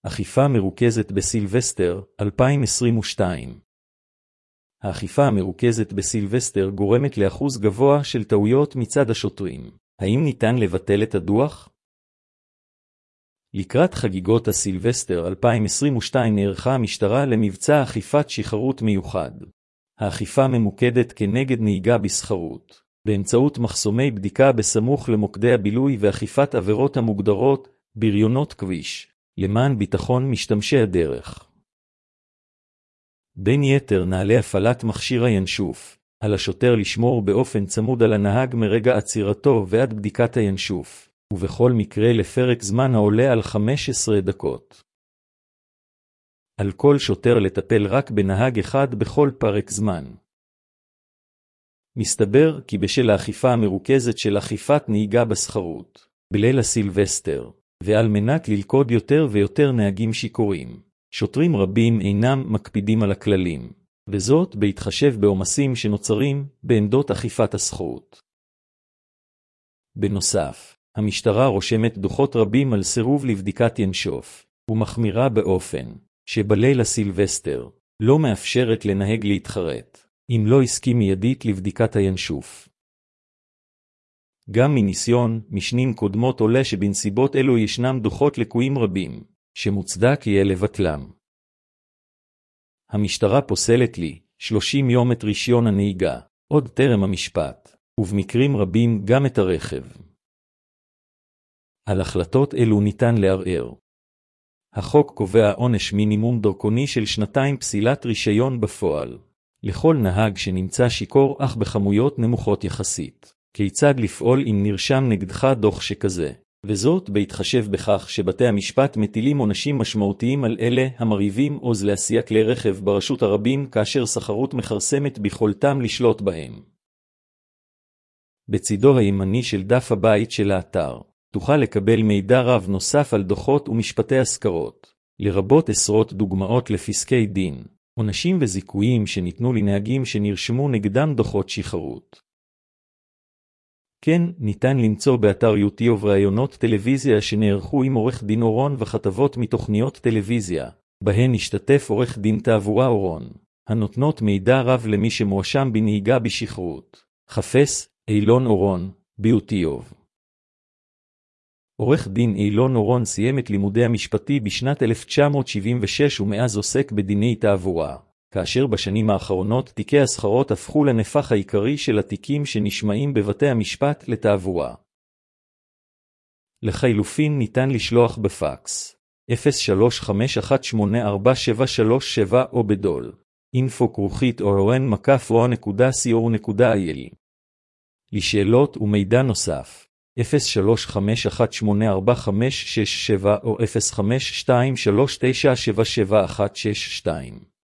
אכיפה מרוכזת בסילבסטר, 2022. האכיפה המרוכזת בסילבסטר גורמת לאחוז גבוה של טעויות מצד השוטרים. האם ניתן לבטל את הדוח? לקראת חגיגות הסילבסטר 2022 נערכה המשטרה למבצע אכיפת שחרות מיוחד. האכיפה ממוקדת כנגד נהיגה בסחרות, באמצעות מחסומי בדיקה בסמוך למוקדי הבילוי ואכיפת עבירות המוגדרות בריונות כביש, למען ביטחון משתמשי הדרך. בין יתר נעלי הפעלת מכשיר הינשוף, על השוטר לשמור באופן צמוד על הנהג מרגע עצירתו ועד בדיקת הינשוף, ובכל מקרה לפרק זמן העולה על 15 דקות. על כל שוטר לטפל רק בנהג אחד בכל פרק זמן. מסתבר כי בשל האכיפה המרוכזת של אכיפת נהיגה בסחרות, בליל הסילבסטר, ועל מנת ללכוד יותר ויותר נהגים שיכורים, שוטרים רבים אינם מקפידים על הכללים, וזאת בהתחשב בעומסים שנוצרים בעמדות אכיפת הסחרות. בנוסף, המשטרה רושמת דוחות רבים על סירוב לבדיקת ינשוף, ומחמירה באופן שבליל הסילבסטר לא מאפשרת לנהג להתחרט, אם לא הסכים מיידית לבדיקת הינשוף. גם מניסיון משנים קודמות עולה שבנסיבות אלו ישנם דוחות לקויים רבים, שמוצדק יהיה לבטלם. המשטרה פוסלת לי 30 יום את רישיון הנהיגה, עוד טרם המשפט, ובמקרים רבים גם את הרכב. על החלטות אלו ניתן לערער. החוק קובע עונש מינימום דרקוני של 2 פסילת רישיון בפועל, לכל נהג שנמצא שיכור אך בכמויות נמוכות יחסית. כיצד לפעול אם נרשם נגדך דוח שכזה, וזאת בהתחשב בכך שבתי המשפט מטילים עונשים משמעותיים על אלה המריבים עוז להסיע כלי רכב ברשות הרבים כאשר סחרות מחרסמת ביכולתם לשלוט בהם. בצידו הימני של דף הבית של האתר, תוכל לקבל מידע רב נוסף על דוחות ומשפטי הזכרות, לרבות עשרות דוגמאות לפסקי דין, עונשים וזיכויים שניתנו לנהגים שנרשמו נגדם דוחות שחרות. כן, ניתן למצוא באתר יוטיוב ראיונות טלוויזיה שנערכו עם עורך דין אורון וכתבות מתוכניות טלוויזיה, בהן השתתף עורך דין תעבורה אורון, הנותנות מידע רב למי שמואשם בנהיגה בשכרות. חפש אילון אורון ביוטיוב. עורך דין אילון אורון סיים את לימודי המשפטי בשנת 1976 ומאז עוסק בדיני תעבורה, כאשר בשנים האחרונות תיקי הסחרות הפכו לנפח העיקרי של התיקים שנשמעים בבתי המשפט לתעבורה. לחילופין ניתן לשלוח בפקס 0351847737 או בדול info@oron.co.il. לשאלות ומידע נוסף 0351845567 או 0523977162.